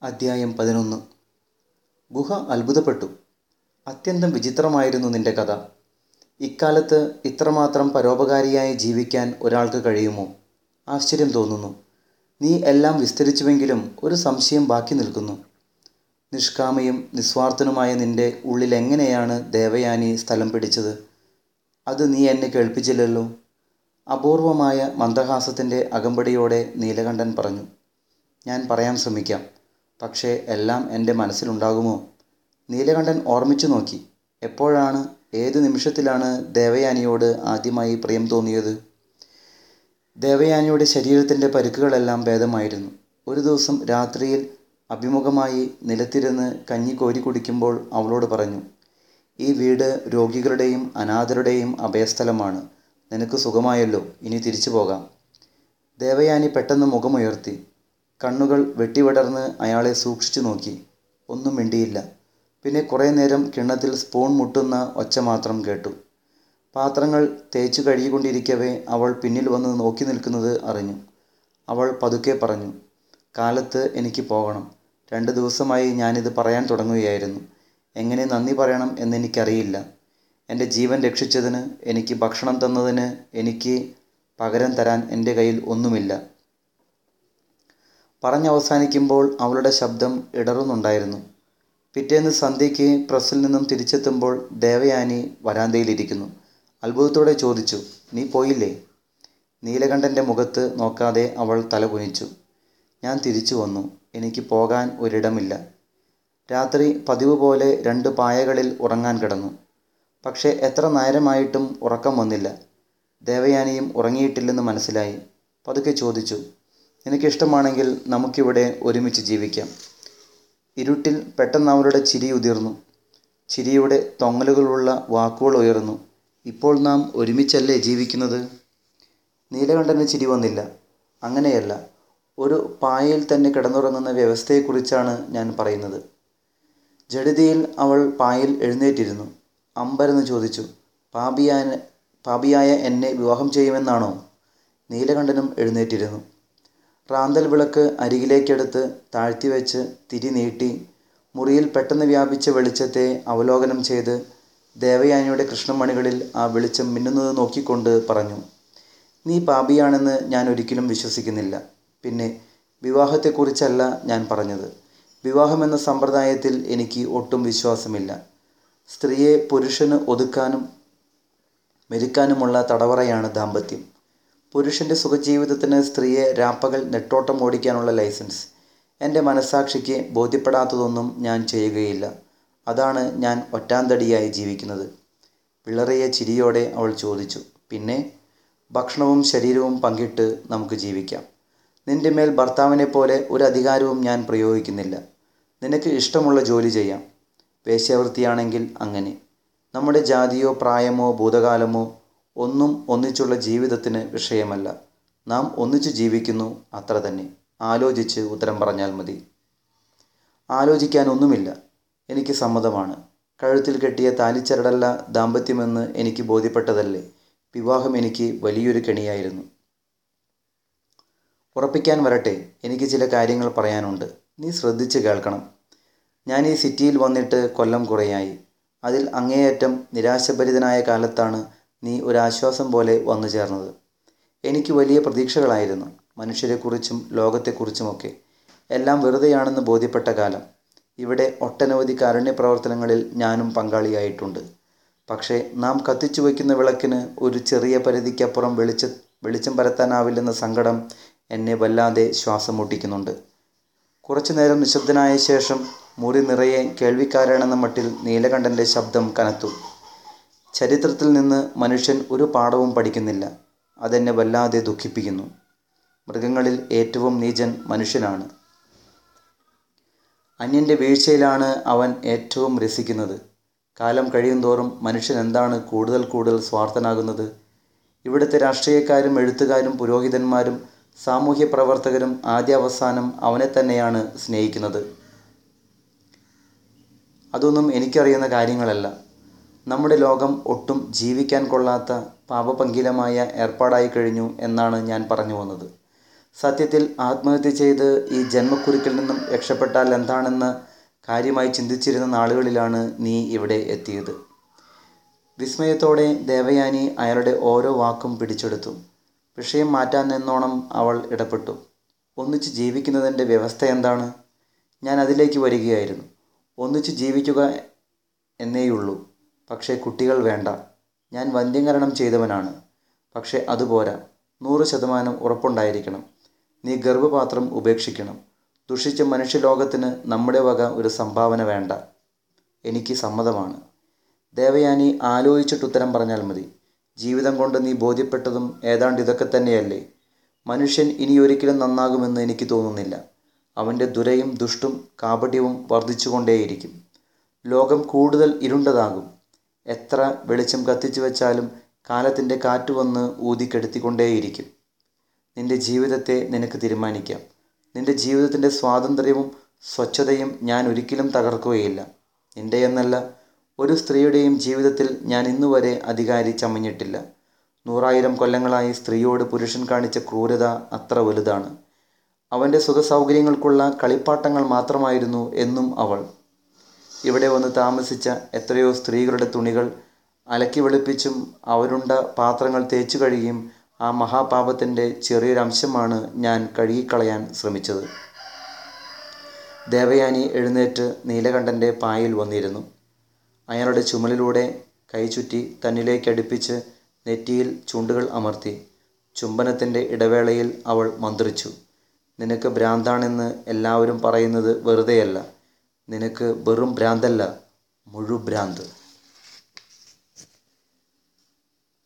അദ്ധ്യായം 11. ഗുഹ അത്ഭുതപ്പെട്ടു. അത്യന്തം വിചിത്രമായിരുന്നു നിന്റെ കഥ. ഇക്കാലത്ത് ഇത്രമാത്രം പരോപകാരിയായി ജീവിക്കാൻ ഒരാൾക്ക് കഴിയുമോ? ആശ്ചര്യം തോന്നുന്നു. നീ എല്ലാം വിസ്തരിച്ചുവെങ്കിലും ഒരു സംശയം ബാക്കി നിൽക്കുന്നു. നിഷ്കാമയും നിസ്വാർത്ഥനുമായ നിന്റെ ഉള്ളിലെങ്ങനെയാണ് ദേവയാനി സ്ഥലം പിടിച്ചത്? അത് നീ എന്നെ കേൾപ്പിച്ചില്ലല്ലോ. അപൂർവമായ മന്ദഹാസത്തിൻ്റെ അകമ്പടിയോടെ നീലകണ്ഠൻ പറഞ്ഞു. ഞാൻ പറയാൻ ശ്രമിക്കാം, പക്ഷേ എല്ലാം എൻ്റെ മനസ്സിലുണ്ടാകുമോ? നീലകണ്ഠൻ ഓർമ്മിച്ചു നോക്കി. എപ്പോഴാണ്, ഏതു നിമിഷത്തിലാണ് ദേവയാനിയോട് ആദ്യമായി പ്രിയം തോന്നിയത്? ദേവയാനിയുടെ ശരീരത്തിൻ്റെ പരുക്കുകളെല്ലാം ഭേദമായിരുന്നു. ഒരു ദിവസം രാത്രിയിൽ അഭിമുഖമായി നിലത്തിരുന്ന് കഞ്ഞി കോരി കുടിക്കുമ്പോൾ അവളോട് പറഞ്ഞു, ഈ വീട് രോഗികളുടെയും അനാഥരുടെയും അഭയസ്ഥലമാണ്. നിനക്ക് സുഖമായല്ലോ, ഇനി തിരിച്ചു പോകാം. ദേവയാനി പെട്ടെന്ന് മുഖമുയർത്തി. കണ്ണുകൾ വെട്ടിവിടർന്ന് അയാളെ സൂക്ഷിച്ചു നോക്കി. ഒന്നും മിണ്ടിയില്ല. പിന്നെ കുറേ നേരം കിണ്ണത്തിൽ സ്പൂൺ മുട്ടുന്ന ഒച്ച മാത്രം കേട്ടു. പാത്രങ്ങൾ തേച്ചു കഴുകിക്കൊണ്ടിരിക്കവേ അവൾ പിന്നിൽ വന്ന് നോക്കി നിൽക്കുന്നത് അറിഞ്ഞു. അവൾ പതുക്കെ പറഞ്ഞു, കാലത്ത് എനിക്ക് പോകണം. 2 ദിവസമായി ഞാനിത് പറയാൻ തുടങ്ങുകയായിരുന്നു. എങ്ങനെ നന്ദി പറയണം എന്നെനിക്കറിയില്ല. എൻ്റെ ജീവൻ രക്ഷിച്ചതിന്, എനിക്ക് ഭക്ഷണം തന്നതിന് എനിക്ക് പകരം തരാൻ എൻ്റെ കയ്യിൽ ഒന്നുമില്ല. പറഞ്ഞവസാനിക്കുമ്പോൾ അവളുടെ ശബ്ദം ഇടറുന്നുണ്ടായിരുന്നു. പിറ്റേന്ന് സന്ധ്യയ്ക്ക് പ്രസ്സിൽ നിന്നും തിരിച്ചെത്തുമ്പോൾ ദേവയാനി വരാന്തയിലിരിക്കുന്നു. അത്ഭുതത്തോടെ ചോദിച്ചു, നീ പോയില്ലേ? നീലകണ്ഠൻ്റെ മുഖത്ത് നോക്കാതെ അവൾ തല കുനിച്ചു. ഞാൻ തിരിച്ചു വന്നു. എനിക്ക് പോകാൻ ഒരിടമില്ല. രാത്രി പതിവ് പോലെ 2 പായകളിൽ ഉറങ്ങാൻ കിടന്നു. പക്ഷേ എത്ര നേരമായിട്ടും ഉറക്കം വന്നില്ല. ദേവയാനിയും ഉറങ്ങിയിട്ടില്ലെന്ന് മനസ്സിലായി. പതുക്കെ ചോദിച്ചു, നിനക്കിഷ്ടമാണെങ്കിൽ നമുക്കിവിടെ ഒരുമിച്ച് ജീവിക്കാം. ഇരുട്ടിൽ പെട്ടെന്ന് അവളുടെ ചിരി ഉതിർന്നു. ചിരിയുടെ തൊങ്ങലുകളുള്ള വാക്കുകൾ ഉയർന്നു. ഇപ്പോൾ നാം ഒരുമിച്ചല്ലേ ജീവിക്കുന്നത്? നീലകണ്ഠന് ചിരി വന്നില്ല. അങ്ങനെയല്ല, ഒരു പായയിൽ തന്നെ കിടന്നുറങ്ങുന്ന വ്യവസ്ഥയെക്കുറിച്ചാണ് ഞാൻ പറയുന്നത്. ജഡിതിയിൽ അവൾ പായിൽ എഴുന്നേറ്റിരുന്നു. അമ്പരന്ന് ചോദിച്ചു, പാപിയായ എന്നെ വിവാഹം ചെയ്യുമെന്നാണോ? നീലകണ്ഠനും എഴുന്നേറ്റിരുന്നു. റാന്തൽ വിളക്ക് അരികിലേക്കെടുത്ത് താഴ്ത്തിവെച്ച് തിരി നീട്ടി മുറിയിൽ പെട്ടെന്ന് വ്യാപിച്ച വെളിച്ചത്തെ അവലോകനം ചെയ്ത് ദേവയാനിയുടെ കൃഷ്ണമണികളിൽ ആ വെളിച്ചം മിന്നുന്നത് നോക്കിക്കൊണ്ട് പറഞ്ഞു, നീ പാപിയാണെന്ന് ഞാൻ ഒരിക്കലും വിശ്വസിക്കുന്നില്ല. പിന്നെ വിവാഹത്തെക്കുറിച്ചല്ല ഞാൻ പറഞ്ഞത്. വിവാഹമെന്ന സമ്പ്രദായത്തിൽ എനിക്ക് ഒട്ടും വിശ്വാസമില്ല. സ്ത്രീയെ പുരുഷന് ഒതുക്കാനും മെരുക്കാനുമുള്ള തടവറയാണ് ദാമ്പത്യം. പുരുഷൻ്റെ സുഖജീവിതത്തിന് സ്ത്രീയെ രാപ്പകൽ നെട്ടോട്ടം ഓടിക്കാനുള്ള ലൈസൻസ്. എൻ്റെ മനസ്സാക്ഷിക്ക് ബോധ്യപ്പെടാത്തതൊന്നും ഞാൻ ചെയ്യുകയില്ല. അതാണ് ഞാൻ ഒറ്റാന്തടിയായി ജീവിക്കുന്നത്. വിളറിയ ചിരിയോടെ അവൾ ചോദിച്ചു, പിന്നെ? ഭക്ഷണവും ശരീരവും പങ്കിട്ട് നമുക്ക് ജീവിക്കാം. നിൻ്റെ മേൽ ഭർത്താവിനെ പോലെ ഒരു അധികാരവും ഞാൻ പ്രയോഗിക്കുന്നില്ല. നിനക്ക് ഇഷ്ടമുള്ള ജോലി ചെയ്യാം. വേശ്യാവൃത്തിയാണെങ്കിൽ അങ്ങനെ. നമ്മുടെ ജാതിയോ പ്രായമോ ഭൂതകാലമോ ഒന്നും ഒന്നിച്ചുള്ള ജീവിതത്തിന് വിഷയമല്ല. നാം ഒന്നിച്ചു ജീവിക്കുന്നു, അത്ര തന്നെ. ആലോചിച്ച് ഉത്തരം പറഞ്ഞാൽ മതി. ആലോചിക്കാനൊന്നുമില്ല. എനിക്ക് സമ്മതമാണ്. കഴുത്തിൽ കെട്ടിയ താലിച്ചരടല്ല ദാമ്പത്യമെന്ന് എനിക്ക് ബോധ്യപ്പെട്ടതല്ലേ. വിവാഹം എനിക്ക് വലിയൊരു കെണിയായിരുന്നു. ഉറപ്പിക്കാൻ വരട്ടെ, എനിക്ക് ചില കാര്യങ്ങൾ പറയാനുണ്ട്. നീ ശ്രദ്ധിച്ച് കേൾക്കണം. ഞാൻ ഈ സിറ്റിയിൽ വന്നിട്ട് കൊല്ലം കുറയായി. അതിൽ അങ്ങേയറ്റം നിരാശഭരിതനായ കാലത്താണ് നീ ഒരാശ്വാസം പോലെ വന്നു ചേർന്നത്. എനിക്ക് വലിയ പ്രതീക്ഷകളായിരുന്നു, മനുഷ്യരെക്കുറിച്ചും ലോകത്തെക്കുറിച്ചുമൊക്കെ. എല്ലാം വെറുതെയാണെന്ന് ബോധ്യപ്പെട്ട കാലം. ഇവിടെ ഒട്ടനവധി കാരുണ്യപ്രവർത്തനങ്ങളിൽ ഞാനും പങ്കാളിയായിട്ടുണ്ട്. പക്ഷേ നാം കത്തിച്ചു വയ്ക്കുന്ന വിളക്കിന് ഒരു ചെറിയ പരിധിക്കപ്പുറം വെളിച്ചം പരത്താനാവില്ലെന്ന സങ്കടം എന്നെ വല്ലാതെ ശ്വാസം മുട്ടിക്കുന്നുണ്ട്. കുറച്ചു നേരം നിശബ്ദനായ ശേഷം മുറി നിറയെ കേൾവിക്കാരാണെന്ന മട്ടിൽ നീലകണ്ഠൻ്റെ ശബ്ദം കനത്തു. ചരിത്രത്തിൽ നിന്ന് മനുഷ്യൻ ഒരു പാഠവും പഠിക്കുന്നില്ല. അതെന്നെ വല്ലാതെ ദുഃഖിപ്പിക്കുന്നു. മൃഗങ്ങളിൽ ഏറ്റവും നീചൻ മനുഷ്യനാണ്. അന്യൻ്റെ വീഴ്ചയിലാണ് അവൻ ഏറ്റവും രസിക്കുന്നത്. കാലം കഴിയുന്തോറും മനുഷ്യൻ എന്താണ് കൂടുതൽ കൂടുതൽ സ്വാർത്ഥനാകുന്നത്. ഇവിടുത്തെ രാഷ്ട്രീയക്കാരും എഴുത്തുകാരും പുരോഹിതന്മാരും സാമൂഹ്യ പ്രവർത്തകരും ആദ്യാവസാനം അവനെ തന്നെയാണ് സ്നേഹിക്കുന്നത്. അതൊന്നും എനിക്കറിയുന്ന കാര്യങ്ങളല്ല. നമ്മുടെ ലോകം ഒട്ടും ജീവിക്കാൻ കൊള്ളാത്ത പാപപങ്കിലമായ ഏർപ്പാടായി കഴിഞ്ഞു എന്നാണ് ഞാൻ പറഞ്ഞു വന്നത്. സത്യത്തിൽ ആത്മഹത്യ ചെയ്ത് ഈ ജന്മക്കുരുക്കിൽ നിന്നും രക്ഷപ്പെട്ടാൽ എന്താണെന്ന് കാര്യമായി ചിന്തിച്ചിരുന്ന നാളുകളിലാണ് നീ ഇവിടെ എത്തിയത്. വിസ്മയത്തോടെ ദേവയാനി അയാളുടെ ഓരോ വാക്കും പിടിച്ചെടുത്തു. വിഷയം മാറ്റാൻ എന്നോണം അവൾ ഇടപെട്ടു. ഒന്നിച്ച് ജീവിക്കുന്നതിൻ്റെ വ്യവസ്ഥ എന്താണ്? ഞാൻ അതിലേക്ക് വരികയായിരുന്നു. ഒന്നിച്ച് ജീവിക്കുക എന്നേയുള്ളൂ. പക്ഷേ കുട്ടികൾ വേണ്ട. ഞാൻ വന്ധ്യംകരണം ചെയ്തവനാണ്. പക്ഷേ അതുപോരാ. 100% ഉറപ്പുണ്ടായിരിക്കണം. നീ ഗർഭപാത്രം ഉപേക്ഷിക്കണം. ദുഷിച്ച മനുഷ്യലോകത്തിന് നമ്മുടെ വക ഒരു സംഭാവന വേണ്ട. എനിക്ക് സമ്മതമാണ്. ദേവയാനി ആലോചിച്ചിട്ടുത്തരം പറഞ്ഞാൽ മതി. ജീവിതം കൊണ്ട് നീ ബോധ്യപ്പെട്ടതും ഏതാണ്ട് ഇതൊക്കെ തന്നെയല്ലേ? മനുഷ്യൻ ഇനിയൊരിക്കലും നന്നാകുമെന്ന് എനിക്ക് തോന്നുന്നില്ല. അവൻ്റെ ദുരയും ദുഷ്ടും കാപട്യവും വർദ്ധിച്ചുകൊണ്ടേയിരിക്കും. ലോകം കൂടുതൽ ഇരുണ്ടതാകും. എത്ര വെളിച്ചം കത്തിച്ചു വെച്ചാലും കാലത്തിൻ്റെ കാറ്റ് വന്ന് ഊതിക്കെടുത്തിക്കൊണ്ടേയിരിക്കും. നിൻ്റെ ജീവിതത്തെ നിനക്ക് തീരുമാനിക്കാം. നിൻ്റെ ജീവിതത്തിൻ്റെ സ്വാതന്ത്ര്യവും സ്വച്ഛതയും ഞാൻ ഒരിക്കലും തകർക്കുകയില്ല. നിൻ്റെയെന്നല്ല, ഒരു സ്ത്രീയുടെയും ജീവിതത്തിൽ ഞാൻ ഇന്നുവരെ അധികാരി ചമഞ്ഞിട്ടില്ല. 100,000 കൊല്ലങ്ങളായി സ്ത്രീയോട് പുരുഷൻ കാണിച്ച ക്രൂരത അത്ര വലുതാണ്. അവൻ്റെ സുഖസൗകര്യങ്ങൾക്കുള്ള കളിപ്പാട്ടങ്ങൾ മാത്രമായിരുന്നു എന്നും അവൾ. ഇവിടെ വന്ന് താമസിച്ച എത്രയോ സ്ത്രീകളുടെ തുണികൾ അലക്കി വെളുപ്പിച്ചും അവരുണ്ട പാത്രങ്ങൾ തേച്ചു കഴുകിയും ആ മഹാപാപത്തിൻ്റെ ചെറിയൊരംശമാണ് ഞാൻ കഴുകിക്കളയാൻ ശ്രമിച്ചത്. ദേവയാനി എഴുന്നേറ്റ് നീലകണ്ഠൻ്റെ പായിൽ വന്നിരുന്നു. അയാളുടെ ചുമലിലൂടെ കൈ ചുറ്റി തന്നിലേക്കടുപ്പിച്ച് നെറ്റിയിൽ ചുണ്ടുകൾ അമർത്തി. ചുംബനത്തിൻ്റെ ഇടവേളയിൽ അവൾ മന്ത്രിച്ചു. നിനക്ക് ഭ്രാന്താണെന്ന് എല്ലാവരും പറയുന്നത് വെറുതെയല്ല. നിനക്ക് വെറും ഭ്രാന്തല്ല, മുഴുഭ്രാന്ത്.